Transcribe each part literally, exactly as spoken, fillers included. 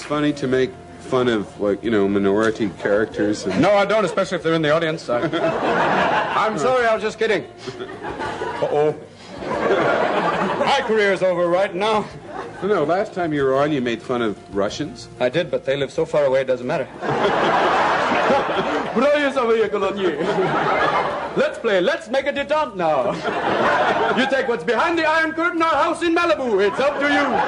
funny to make fun of, like, you know, minority characters? And... No, I don't, especially if they're in the audience. I... I'm sorry, I was just kidding. Uh-oh. My career's over right now. No, last time you were on, you made fun of Russians. I did, but they live so far away, it doesn't matter. Let's play. Let's make a detente now. You take what's behind the Iron Curtain, our house in Malibu. It's up to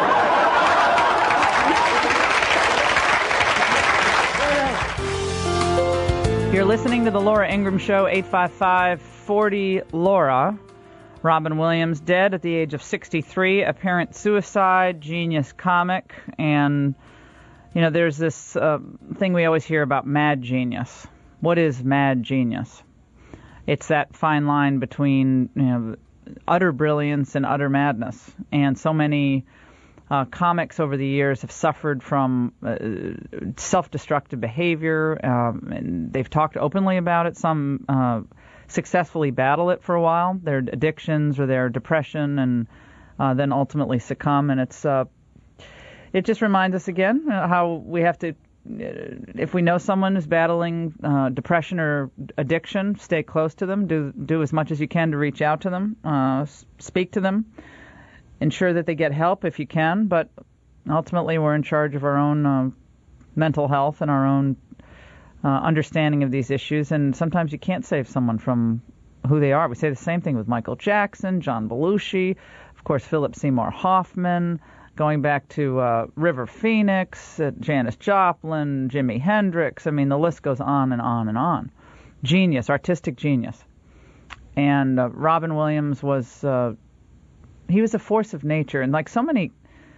you. You're listening to the Laura Ingraham Show, eight five five, forty, Laura. Robin Williams, dead at the age of sixty-three, apparent suicide, genius comic, and, you know, there's this uh, thing we always hear about mad genius. What is mad genius? It's that fine line between, you know, utter brilliance and utter madness, and so many uh, comics over the years have suffered from uh, self-destructive behavior, um, and they've talked openly about it. Some uh, successfully battle it for a while, their addictions or their depression, and uh, then ultimately succumb. And it's uh, it just reminds us again how we have to, if we know someone is battling uh, depression or addiction, stay close to them, do do as much as you can to reach out to them, uh, speak to them, ensure that they get help if you can. But ultimately, we're in charge of our own uh, mental health and our own Uh, understanding of these issues, and sometimes you can't save someone from who they are. We say the same thing with Michael Jackson, John Belushi, of course, Philip Seymour Hoffman, going back to uh, River Phoenix, uh, Janis Joplin, Jimi Hendrix. I mean, the list goes on and on and on. Genius, artistic genius. And uh, Robin Williams was, uh, he was a force of nature, and like so many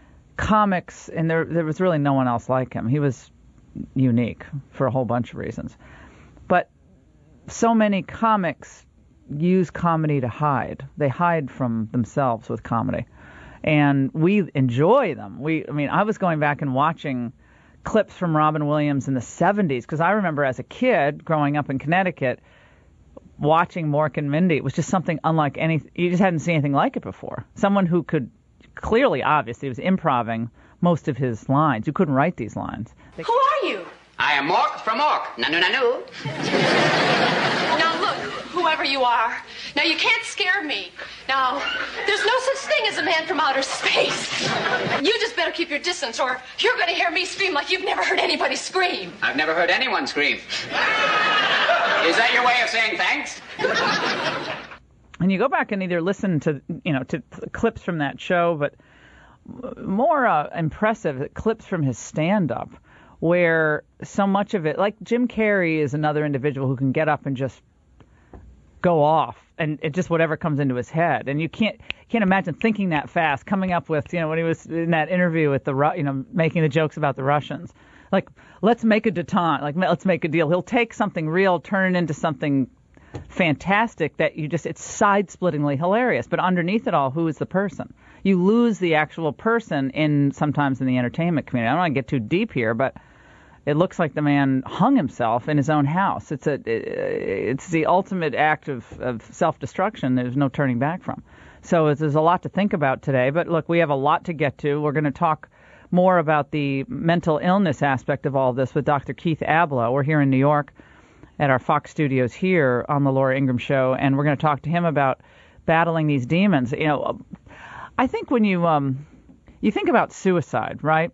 comics, and there there was really no one else like him. He was unique for a whole bunch of reasons. But so many comics use comedy to hide. They hide from themselves with comedy. And we enjoy them. We, I mean, I was going back and watching clips from Robin Williams in the seventies, because I remember as a kid growing up in Connecticut watching Mork and Mindy. It was just something unlike any, you just hadn't seen anything like it before. Someone who could clearly, obviously, was improving most of his lines. You couldn't write these lines. They... Who are you? I am Mork from Mork. Nanu nanu. Now look, whoever you are, now you can't scare me. Now, there's no such thing as a man from outer space. You just better keep your distance, or you're going to hear me scream like you've never heard anybody scream. I've never heard anyone scream. Is that your way of saying thanks? And you go back and either listen to, you know, to clips from that show, but more uh, impressive clips from his stand-up, where so much of it, like Jim Carrey is another individual who can get up and just go off, and it just whatever comes into his head, and you can't can't imagine thinking that fast, coming up with, you know, when he was in that interview with the, you know, making the jokes about the Russians, like, let's make a detente, like, let's make a deal. He'll take something real, turn it into something fantastic that you just, it's side-splittingly hilarious, but underneath it all, who is the person? You lose the actual person in sometimes in the entertainment community. I don't want to get too deep here, but it looks like the man hung himself in his own house. It's a it's the ultimate act of, of self-destruction. There's no turning back from. So there's a lot to think about today. But look, we have a lot to get to. We're going to talk more about the mental illness aspect of all of this with Doctor Keith Ablow. We're here in New York at our Fox studios here on the Laura Ingraham Show, and we're going to talk to him about battling these demons. You know, I think when you um, you think about suicide, right?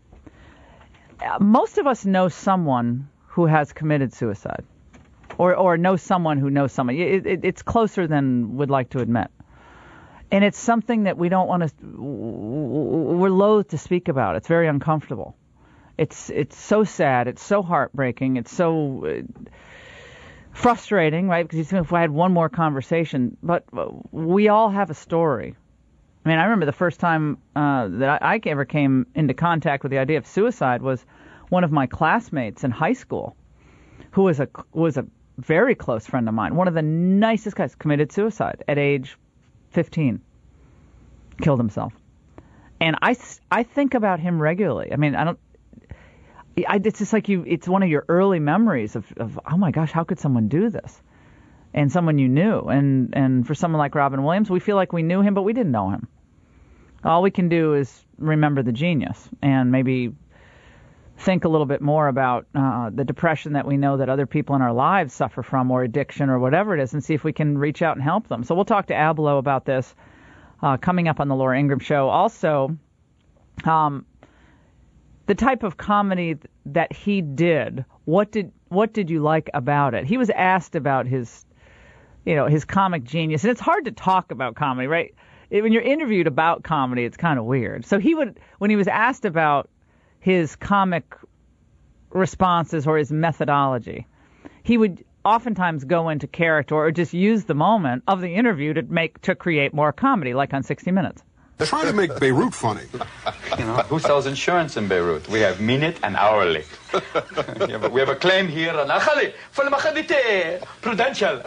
Most of us know someone who has committed suicide, or or know someone who knows someone. It, it, it's closer than we'd like to admit, and it's something that we don't want to. We're loath to speak about. It's very uncomfortable. It's it's so sad. It's so heartbreaking. It's so uh, frustrating, right? Because you think if I had one more conversation, but we all have a story. I mean, I remember the first time uh, that I, I ever came into contact with the idea of suicide was one of my classmates in high school, who was a was a very close friend of mine, one of the nicest guys, committed suicide at age fifteen, killed himself, and I, I think about him regularly. I mean, I don't. I, it's just like you. It's one of your early memories of, of oh my gosh, how could someone do this? And someone you knew, and and for someone like Robin Williams, we feel like we knew him, but we didn't know him. All we can do is remember the genius and maybe think a little bit more about uh, the depression that we know that other people in our lives suffer from, or addiction, or whatever it is, and see if we can reach out and help them. So we'll talk to Ablo about this uh, coming up on the Laura Ingraham Show. Also, um, the type of comedy that he did, what did what did you like about it? He was asked about his, you know, his comic genius, and it's hard to talk about comedy, right? When you're interviewed about comedy, it's kind of weird. So he would, when he was asked about his comic responses or his methodology, he would oftentimes go into character or just use the moment of the interview to make to create more comedy, like on sixty minutes. They're trying to make Beirut funny. You know, who sells insurance in Beirut? We have minute and hourly. Yeah, but we have a claim here on Prudential.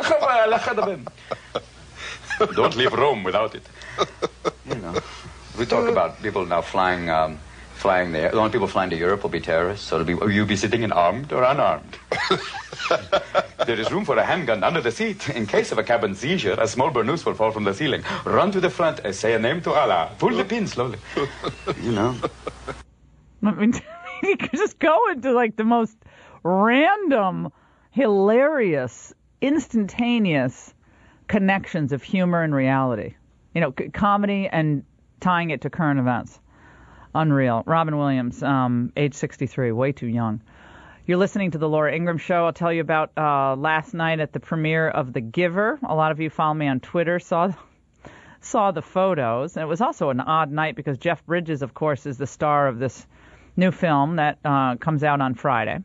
Don't leave Rome without it. You know, we talk about people now flying, um, flying there. The only people flying to Europe will be terrorists. So it'll be, will you be sitting in armed or unarmed? There is room for a handgun under the seat. In case of a cabin seizure, a small burnous will fall from the ceiling. Run to the front and say a name to Allah. Pull the pin slowly. You know. I mean, you could just go into like the most random, hilarious, instantaneous connections of humor and reality. You know, c- comedy and tying it to current events. Unreal. Robin Williams, um, age sixty-three, way too young. You're listening to the Laura Ingraham Show. I'll tell you about uh, last night at the premiere of The Giver. A lot of you follow me on Twitter, saw saw the photos. And it was also an odd night because Jeff Bridges, of course, is the star of this new film that uh, comes out on Friday.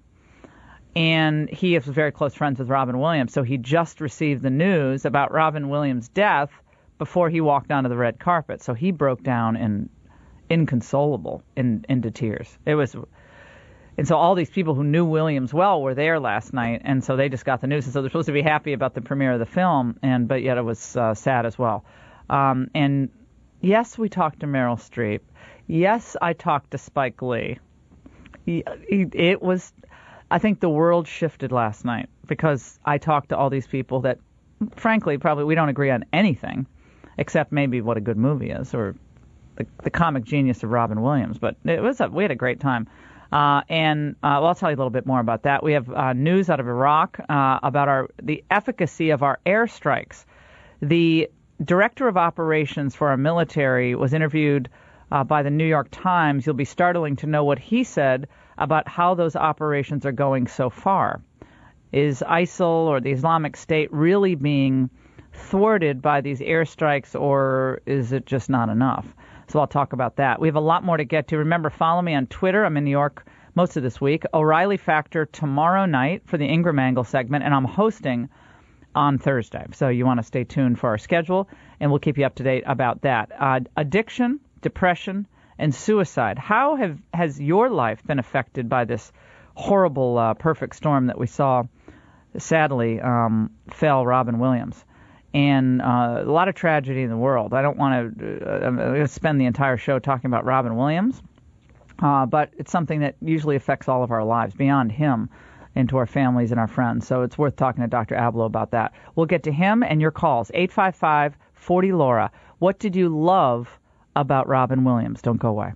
And he is very close friends with Robin Williams, so he just received the news about Robin Williams' death before he walked onto the red carpet. So he broke down in inconsolable, in, into tears. It was... And so all these people who knew Williams well were there last night, and so they just got the news. And so they're supposed to be happy about the premiere of the film, and but yet it was uh, sad as well. Um, and yes, we talked to Meryl Streep. Yes, I talked to Spike Lee. He, he, it was, I think the world shifted last night because I talked to all these people that, frankly, probably we don't agree on anything, except maybe what a good movie is or the, the comic genius of Robin Williams. But it was a, we had a great time. Uh, and uh, well, I'll tell you a little bit more about that. We have uh, news out of Iraq uh, about our the efficacy of our airstrikes. The director of operations for our military was interviewed uh, by the New York Times. You'll be startling to know what he said about how those operations are going so far. Is ISIL or the Islamic State really being thwarted by these airstrikes, or is it just not enough? So I'll talk about that. We have a lot more to get to. Remember, follow me on Twitter. I'm in New York most of this week. O'Reilly Factor tomorrow night for the Ingram Angle segment, and I'm hosting on Thursday. So you want to stay tuned for our schedule, and we'll keep you up to date about that. Uh, addiction, depression, and suicide. How have has your life been affected by this horrible uh, perfect storm that we saw, sadly, um, fell Robin Williams? And uh, a lot of tragedy in the world. I don't want to uh, I'm going to spend the entire show talking about Robin Williams, uh, but it's something that usually affects all of our lives, beyond him, into our families and our friends. So it's worth talking to Doctor Ablo about that. We'll get to him and your calls, eight five five, four zero, Laura. What did you love about Robin Williams? Don't go away.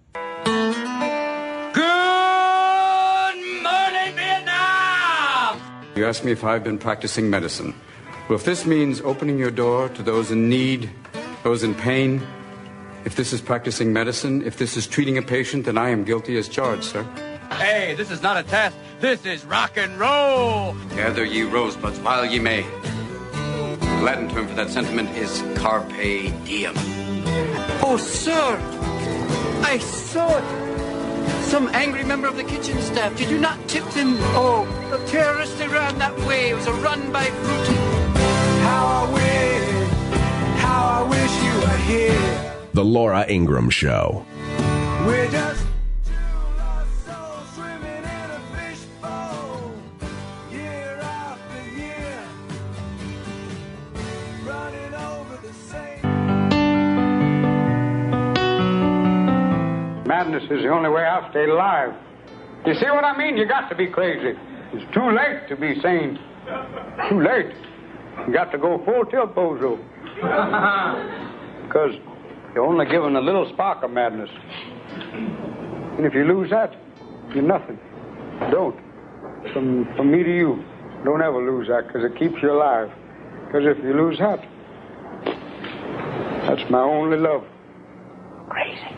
Good morning, Vietnam! You asked me if I've been practicing medicine. Well, if this means opening your door to those in need, those in pain, if this is practicing medicine, if this is treating a patient, then I am guilty as charged, sir. Hey, this is not a test. This is rock and roll. Gather ye rosebuds while ye may. The Latin term for that sentiment is carpe diem. Oh, sir, I saw it. Some angry member of the kitchen staff. Did you not tip them? Oh, the terrorists, they ran that way. It was a run by Fruity. How I wish, how I wish you were here. The Laura Ingraham Show. We're just two lost souls swimming in a fishbowl, year after year, running over the same. Madness is the only way I'll stay alive. You see what I mean? You got to be crazy. It's too late to be sane. Too late. You got to go full tilt, bozo. Because you're only given a little spark of madness. And if you lose that, you're nothing. Don't. From, from me to you, don't ever lose that, because it keeps you alive. Because if you lose that, that's my only love. Crazy.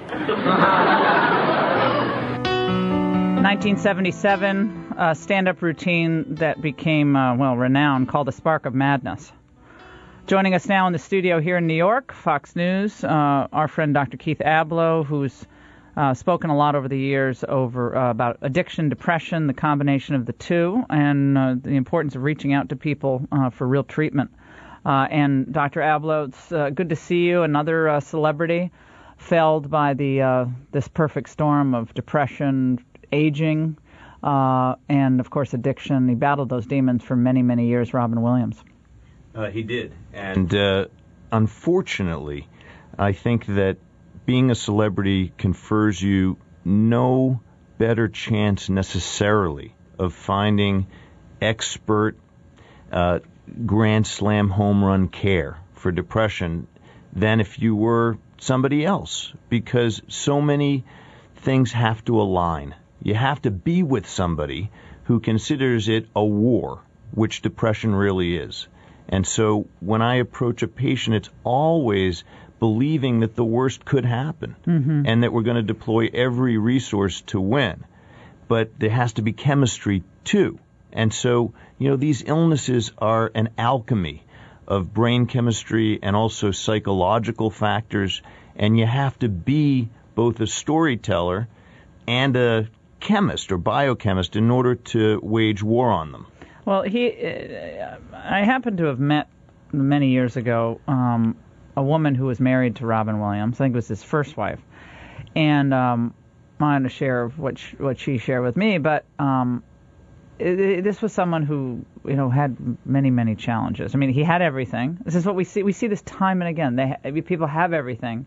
nineteen seventy-seven, a stand-up routine that became, uh, well, renowned, called The Spark of Madness. Joining us now in the studio here in New York, Fox News, uh, our friend Doctor Keith Ablow, who's uh, spoken a lot over the years over uh, about addiction, depression, the combination of the two, and uh, the importance of reaching out to people uh, for real treatment. Uh, and Doctor Ablow, it's uh, good to see you, another uh, celebrity felled by the uh, this perfect storm of depression, aging, uh, and, of course, addiction. He battled those demons for many, many years, Robin Williams. Uh, he did. And uh, unfortunately, I think that being a celebrity confers you no better chance necessarily of finding expert uh, grand slam home run care for depression than if you were somebody else, because so many things have to align. You have to be with somebody who considers it a war, which depression really is. And so when I approach a patient, it's always believing that the worst could happen, mm-hmm. and that we're going to deploy every resource to win. But there has to be chemistry, too. And so, you know, these illnesses are an alchemy of brain chemistry and also psychological factors, and you have to be both a storyteller and a chemist or biochemist in order to wage war on them. Well, he, uh, I happened to have met many years ago um, a woman who was married to Robin Williams. I think it was his first wife, and um, I wanted to share what she, what she shared with me. But um, it, it, this was someone who, you know, had many, many challenges. I mean, he had everything. This is what we see. We see this time and again. They people have everything,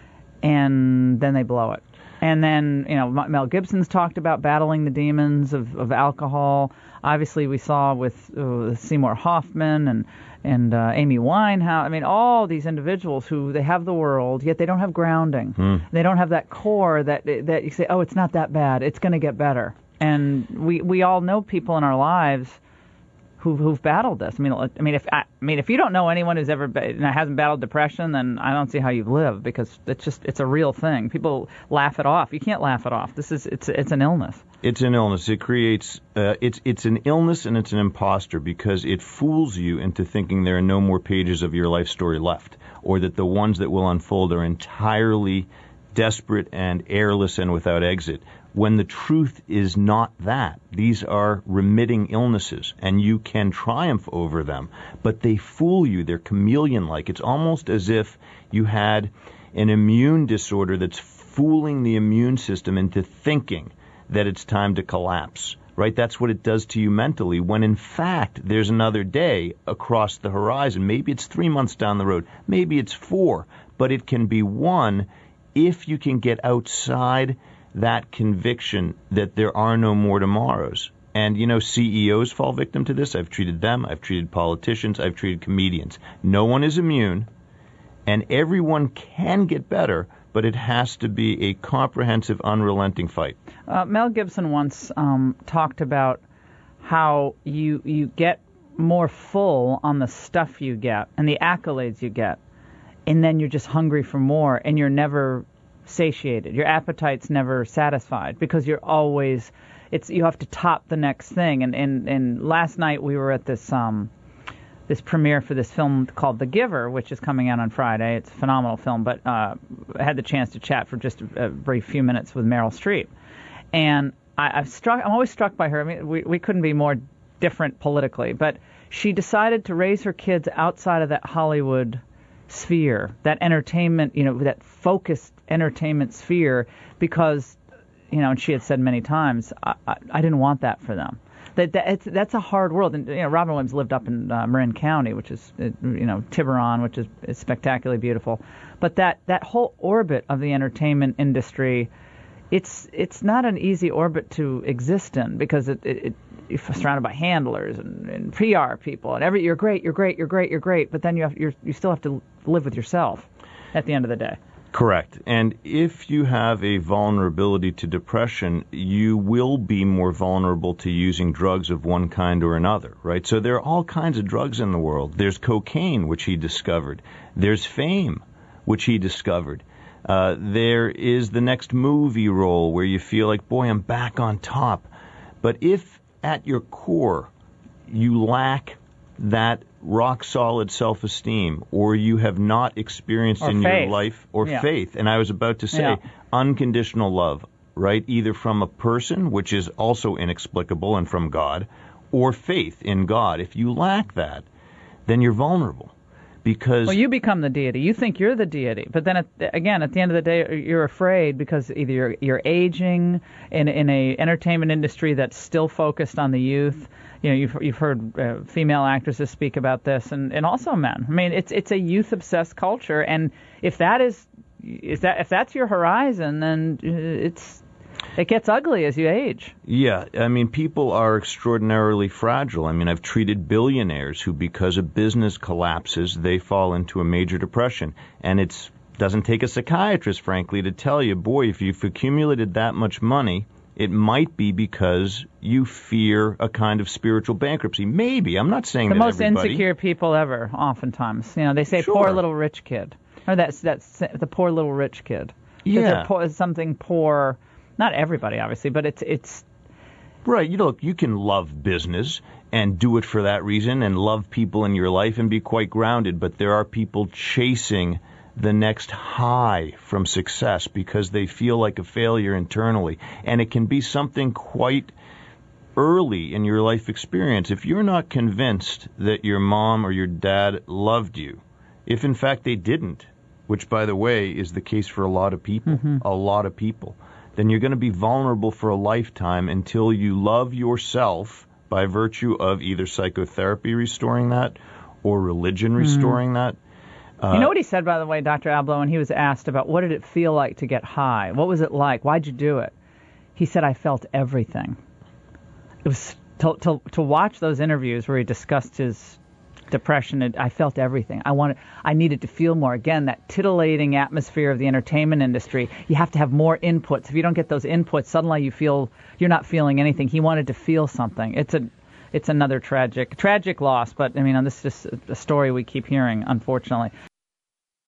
and then they blow it. And then, you know, Mel Gibson's talked about battling the demons of, of alcohol. Obviously, we saw with uh, Seymour Hoffman and and uh, Amy Winehouse. I mean, all these individuals who they have the world, yet they don't have grounding. Mm. They don't have that core that that you say, oh, it's not that bad. It's going to get better. And we we all know people in our lives who who've battled this. I mean, I mean, if I, I mean, if you don't know anyone who's ever ba- hasn't battled depression, then I don't see how you've lived, because it's just it's a real thing. People laugh it off. You can't laugh it off. This is it's it's an illness. It's an illness. It creates uh, it's it's an illness, and it's an imposter, because it fools you into thinking there are no more pages of your life story left, or that the ones that will unfold are entirely desperate and airless and without exit, when the truth is not that. These are remitting illnesses, and you can triumph over them, but they fool you. They're chameleon-like. It's almost as if you had an immune disorder that's fooling the immune system into thinking that it's time to collapse, right? That's what it does to you mentally, when in fact there's another day across the horizon. Maybe it's three months down the road. Maybe it's four, but it can be one if you can get outside that conviction that there are no more tomorrows. And, you know, C E Os fall victim to this. I've treated them. I've treated politicians. I've treated comedians. No one is immune, and everyone can get better, but it has to be a comprehensive, unrelenting fight. Uh, Mel Gibson once um, talked about how you you get more full on the stuff you get and the accolades you get, and then you're just hungry for more, and you're never satiated. Your appetite's never satisfied, because you're always, it's you have to top the next thing. And and, and last night we were at this um this premiere for this film called The Giver, which is coming out on Friday. It's a phenomenal film, but uh, I had the chance to chat for just a, a brief few minutes with Meryl Streep, and I, I've struck. I'm always struck by her. I mean, we we couldn't be more different politically, but she decided to raise her kids outside of that Hollywood sphere, that entertainment, you know, that focused entertainment sphere, because, you know, and she had said many times, I, I, I didn't want that for them. That, that it's, that's a hard world. And, you know, Robin Williams lived up in uh, Marin County, which is, you know, Tiburon, which is, is spectacularly beautiful. But that, that whole orbit of the entertainment industry, it's it's not an easy orbit to exist in, because it, it, it you're surrounded by handlers and, and P R people, and every you're great, you're great, you're great, you're great, but then you have you're, you still have to live with yourself at the end of the day. Correct. And if you have a vulnerability to depression, you will be more vulnerable to using drugs of one kind or another, right? So there are all kinds of drugs in the world. There's cocaine, which he discovered. There's fame, which he discovered. Uh, there is the next movie role where you feel like, boy, I'm back on top. But if at your core you lack that rock-solid self-esteem, or you have not experienced or in faith. your life, or yeah. faith, and I was about to say yeah. unconditional love, right, either from a person, which is also inexplicable, and from God, or faith in God. If you lack that, then you're vulnerable. Because well, you become the deity. You think you're the deity, but then at, again, at the end of the day, you're afraid because either you're, you're aging in in a entertainment industry that's still focused on the youth. You know, you've you've heard uh, female actresses speak about this, and, and also men. I mean, it's it's a youth obsessed culture, and if that is is that if that's your horizon, then it's it gets ugly as you age. Yeah, I mean, people are extraordinarily fragile. I mean, I've treated billionaires who, because a business collapses, they fall into a major depression. And it doesn't take a psychiatrist, frankly, to tell you, boy, if you've accumulated that much money, it might be because you fear a kind of spiritual bankruptcy. Maybe. I'm not saying the that most everybody... insecure people ever, oftentimes. You know, they say, Sure. poor little rich kid. Or that's, that's the poor little rich kid. Yeah. Poor, something poor... Not everybody, obviously, but it's it's right. You know, look, you can love business and do it for that reason, and love people in your life and be quite grounded. But there are people chasing the next high from success because they feel like a failure internally, and it can be something quite early in your life experience. If you're not convinced that your mom or your dad loved you, if in fact they didn't, which by the way is the case for a lot of people, mm-hmm. a lot of people. then you're going to be vulnerable for a lifetime until you love yourself by virtue of either psychotherapy restoring that or religion restoring mm. that. Uh, you know what he said, by the way, Doctor Abloh, when he was asked about what did it feel like to get high? What was it like? Why'd you do it? He said, I felt everything. It was to, to, to watch those interviews where he discussed his depression, and I felt everything. I wanted, I needed to feel more. Again, that titillating atmosphere of the entertainment industry. You have to have more inputs. If you don't get those inputs, suddenly you feel you're not feeling anything. He wanted to feel something. It's a, it's another tragic, tragic loss. But I mean, this is just a story we keep hearing, unfortunately.